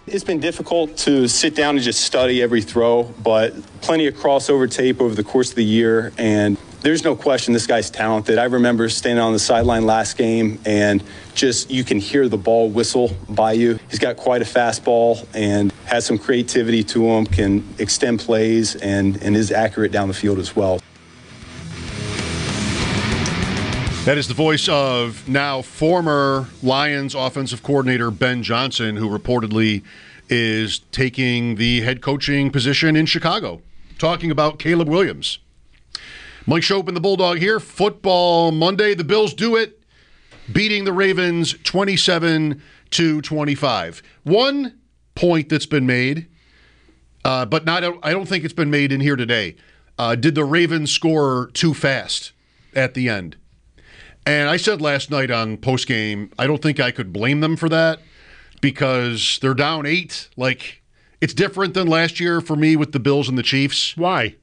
It's been difficult to sit down and just study every throw, but plenty of crossover tape over the course of the year, and there's no question this guy's talented. I remember standing on the sideline last game, and just you can hear the ball whistle by you. He's got quite a fastball and has some creativity to him, can extend plays, and is accurate down the field as well. That is the voice of now former Lions offensive coordinator Ben Johnson, who reportedly is taking the head coaching position in Chicago, talking about Caleb Williams. Mike Schopp, the Bulldog here. Football Monday. The Bills do it, beating the Ravens 27-25. One point that's been made, but not. I don't think it's been made in here today. Did the Ravens score too fast at the end? And I said last night on postgame, I don't think I could blame them for that because they're down 8. Like, it's different than last year for me with the Bills and the Chiefs. Why?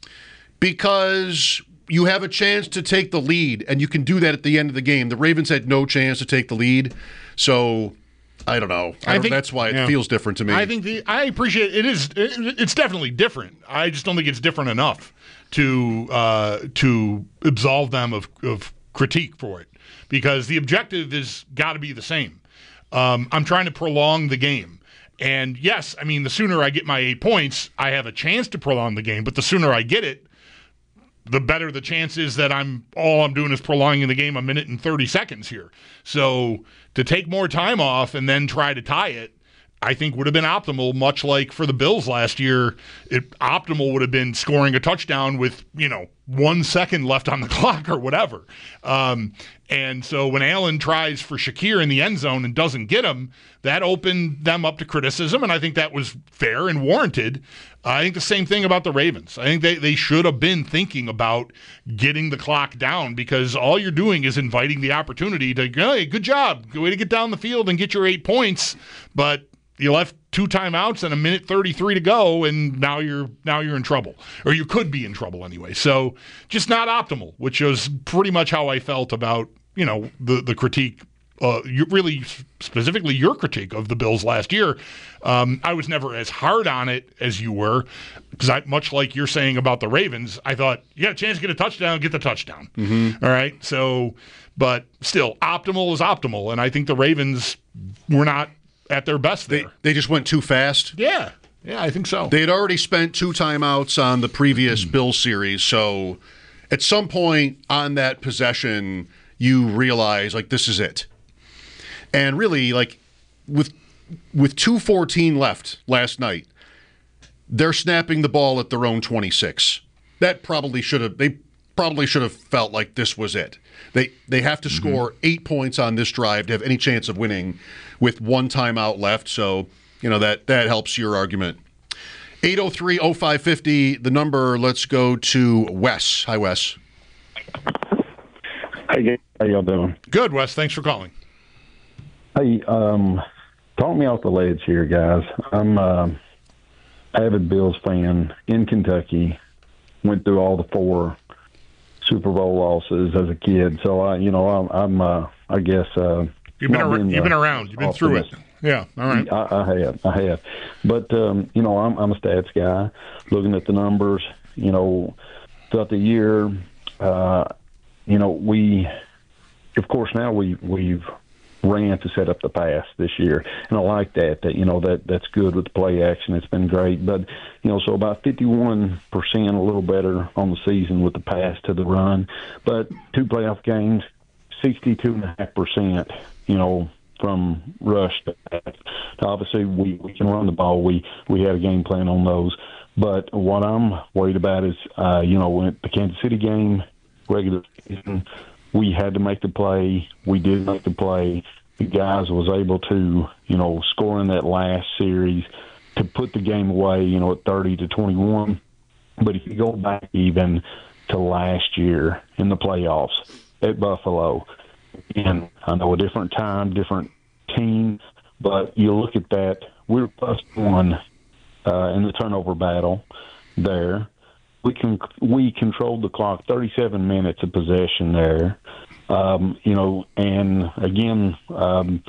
Because you have a chance to take the lead, and you can do that at the end of the game. The Ravens had no chance to take the lead, so I don't know. I think that's why it feels different to me. I think I appreciate it. It's definitely different. I just don't think it's different enough to absolve them of critique for it, because the objective has got to be the same. I'm trying to prolong the game. And yes, I mean, the sooner I get my 8 points, I have a chance to prolong the game, but the sooner I get it, the better the chance is that all I'm doing is prolonging the game a minute and 30 seconds here. So to take more time off and then try to tie it, I think would have been optimal, much like for the Bills last year. Optimal would have been scoring a touchdown with, 1 second left on the clock or whatever. And so when Allen tries for Shakir in the end zone and doesn't get him, that opened them up to criticism, and I think that was fair and warranted. I think the same thing about the Ravens. I think they should have been thinking about getting the clock down, because all you're doing is inviting the opportunity to go, hey, good job, good way to get down the field and get your 8 points, but you left 2 timeouts and a minute 33 to go, and now you're in trouble, or you could be in trouble anyway. So just not optimal, which was pretty much how I felt about the critique. Really specifically your critique of the Bills last year. I was never as hard on it as you were, because much like you're saying about the Ravens, I thought you got a chance to get a touchdown, get the touchdown. Mm-hmm. All right, so but still, optimal is optimal, and I think the Ravens were not at their best there. They just went too fast? Yeah, I think so. They had already spent 2 timeouts on the previous Bills series, so at some point on that possession, you realize, this is it. And really, with 2:14 left last night, they're snapping the ball at their own 26. They probably should have felt like this was it. They have to score 8 points on this drive to have any chance of winning with 1 timeout left. So, that helps your argument. 803-0550, the number. Let's go to Wes. Hi, Wes. Hey, how y'all doing? Good, Wes. Thanks for calling. Hey, talk me off the ledge here, guys. I'm an avid Bills fan in Kentucky. Went through all the 4 Super Bowl losses as a kid, so I guess you've been around. You've been through it. Yeah, all right. I have. But I'm a stats guy. Looking at the numbers, throughout the year, we, of course, now we've ran to set up the pass this year, and I like that's good with the play action. It's been great, but so about 51%, a little better on the season with the pass to the run, but 2 playoff games, 62.5%, from rush to pass. Obviously, we can run the ball. We had a game plan on those, but what I'm worried about is when the Kansas City game, regular season, we had to make the play. We did make the play. The guys was able to, score in that last series to put the game away, at 30-21. But if you go back even to last year in the playoffs at Buffalo, and I know a different time, different team, but you look at that, we're +1 in the turnover battle there. We controlled the clock, 37 minutes of possession there. And again,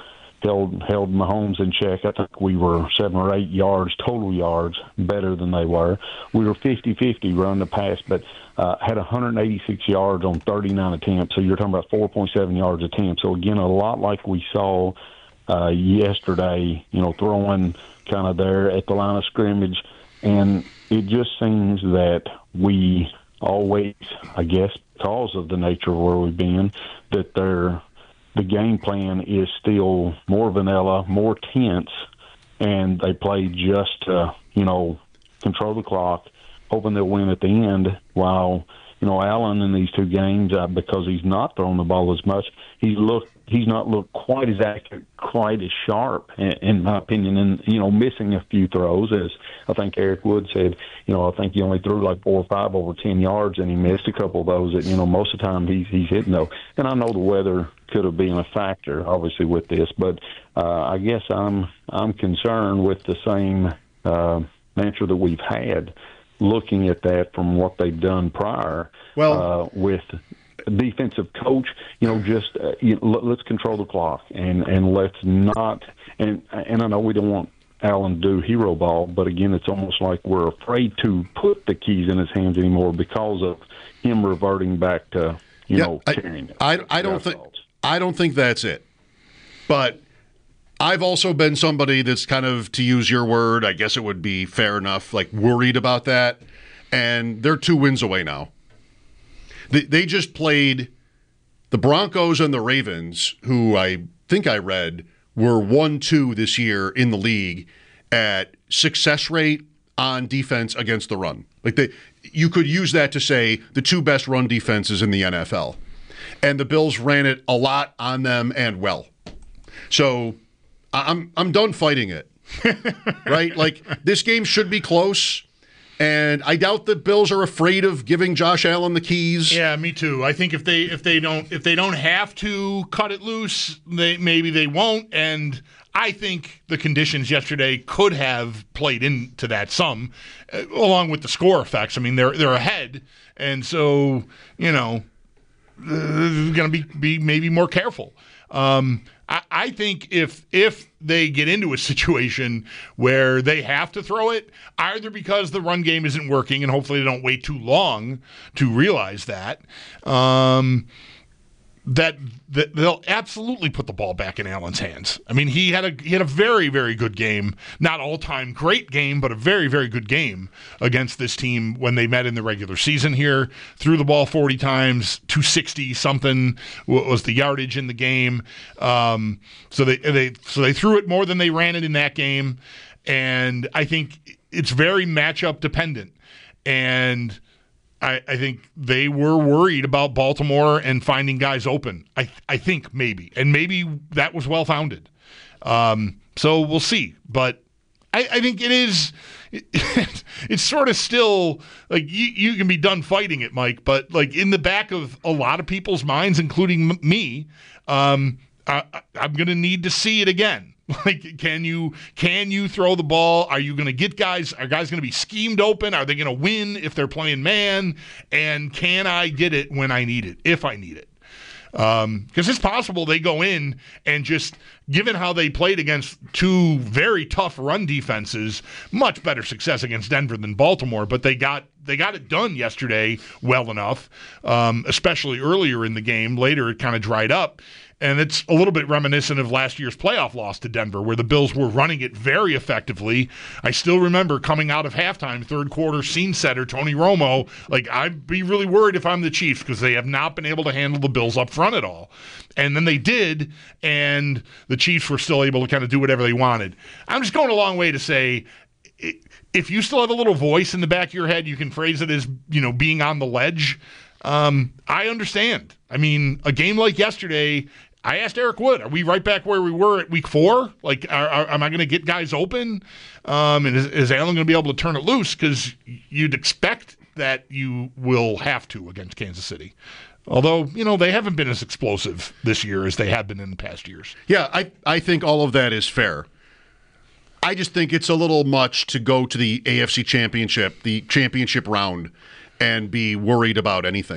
held Mahomes in check. I think we were 7 or 8 yards, total yards, better than they were. We were 50-50 run the pass, but had 186 yards on 39 attempts. So you're talking about 4.7 yards attempt. So, again, a lot like we saw yesterday, throwing kind of there at the line of scrimmage. And it just seems that we always, I guess, because of the nature of where we've been, that the game plan is still more vanilla, more tense, and they play just to, control the clock, hoping they'll win at the end, while, Allen in these 2 games, because he's not throwing the ball as much, he's not looked quite as accurate, quite as sharp, in my opinion, and, missing a few throws, as I think Eric Wood said. I think he only threw like 4 or 5 over 10 yards, and he missed a couple of those that, most of the time he's hitting those. And I know the weather could have been a factor, obviously, with this, but I guess I'm concerned with the same answer that we've had, looking at that from what they've done prior with defensive coach, let's control the clock and let's not. And I know we don't want Allen to do hero ball, but again, it's almost like we're afraid to put the keys in his hands anymore because of him reverting back to carrying it. I don't think that's it. But I've also been somebody that's kind of, to use your word, I guess it would be fair enough, like worried about that. And they're 2 wins away now. They just played the Broncos and the Ravens, who I think I read were 1-2 this year in the league at success rate on defense against the run. You could use that to say the 2 best run defenses in the NFL. And the Bills ran it a lot on them and well. So I'm done fighting it. Right? This game should be close. And I doubt the Bills are afraid of giving Josh Allen the keys. Yeah, me too. I think if they don't have to cut it loose, maybe they won't. And I think the conditions yesterday could have played into that some, along with the score effects. I mean, they're ahead, and so they're going to be maybe more careful. I think if they get into a situation where they have to throw it, either because the run game isn't working, and hopefully they don't wait too long to realize that, that they'll absolutely put the ball back in Allen's hands. I mean, he had a very, very good game, not all-time great game, but a very, very good game against this team when they met in the regular season here. Threw the ball 40 times, 260 something was the yardage in the game. So they threw it more than they ran it in that game, and I think it's very matchup dependent. And I think they were worried about Baltimore and finding guys open. I think maybe. And maybe that was well-founded. So we'll see. But I think it is it's sort of still like you can be done fighting it, Mike, but like in the back of a lot of people's minds, including me, I'm going to need to see it again. Like, can you throw the ball? Are you going to get guys? Are guys going to be schemed open? Are they going to win if they're playing man? And can I get it when I need it, if I need it? Because it's possible they go in and just, given how they played against 2 very tough run defenses, much better success against Denver than Baltimore, but they got it done yesterday well enough, especially earlier in the game. Later, it kind of dried up. And it's a little bit reminiscent of last year's playoff loss to Denver, where the Bills were running it very effectively. I still remember coming out of halftime, third quarter, scene setter Tony Romo, like, I'd be really worried if I'm the Chiefs because they have not been able to handle the Bills up front at all. And then they did, and the Chiefs were still able to kind of do whatever they wanted. I'm just going a long way to say, if you still have a little voice in the back of your head, you can phrase it as, being on the ledge. I understand. I mean, a game like yesterday, I asked Eric Wood, are we right back where we were at week 4? Like, am I going to get guys open? And is Allen going to be able to turn it loose? Because you'd expect that you will have to against Kansas City. Although, they haven't been as explosive this year as they have been in the past years. Yeah, I think all of that is fair. I just think it's a little much to go to the AFC Championship, the championship round, and be worried about anything.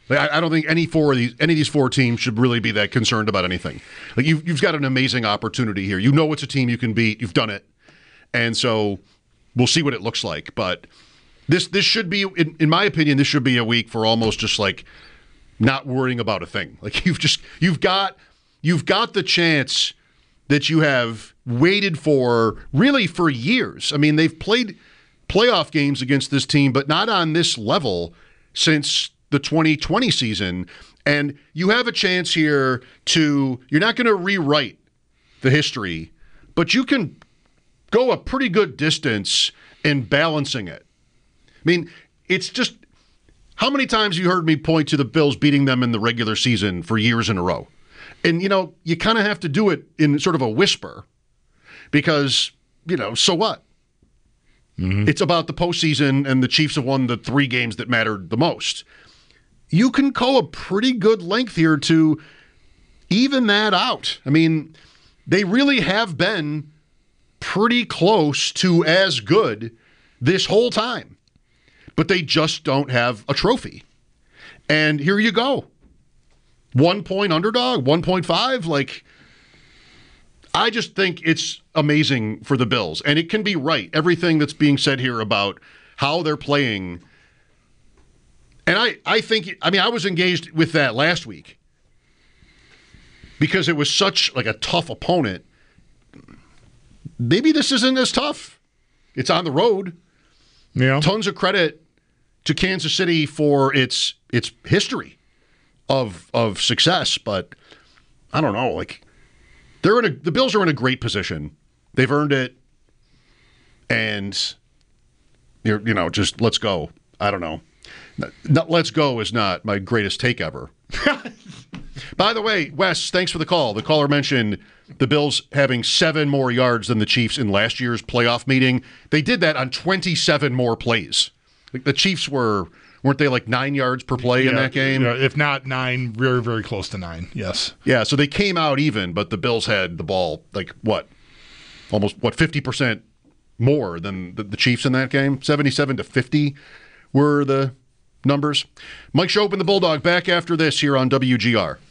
Like, I don't think any of these four teams should really be that concerned about anything. Like you've got an amazing opportunity here. You know it's a team you can beat. You've done it, and so we'll see what it looks like. But this should be, in my opinion, this should be a week for almost just like not worrying about a thing. Like you've got the chance that you have waited for really for years. I mean, they've played playoff games against this team, but not on this level since the 2020 season. And you have a chance here you're not going to rewrite the history, but you can go a pretty good distance in balancing it. I mean, it's just, how many times you heard me point to the Bills beating them in the regular season for years in a row? And, you kind of have to do it in sort of a whisper because, so what? Mm-hmm. It's about the postseason, and the Chiefs have won the 3 games that mattered the most. You can go a pretty good length here to even that out. I mean, they really have been pretty close to as good this whole time, but they just don't have a trophy. And here you go. 1 point underdog, 1.5. Like, I just think it's amazing for the Bills, and it can be right. Everything that's being said here about how they're playing. And I think, I was engaged with that last week because it was such like a tough opponent. Maybe this isn't as tough. It's on the road. Yeah. Tons of credit to Kansas City for its history of success, but I don't know. Like, the Bills are in a great position. They've earned it, and just let's go. I don't know. Let's go is not my greatest take ever. By the way, Wes, thanks for the call. The caller mentioned the Bills having 7 more yards than the Chiefs in last year's playoff meeting. They did that on 27 more plays. Like, the Chiefs weren't they like 9 yards per play in that game? Yeah, if not 9, very, very close to 9, yes. Yeah, so they came out even, but the Bills had the ball, almost 50% more than the Chiefs in that game? 77-50 were the numbers. Mike Schopp and the Bulldog back after this here on WGR.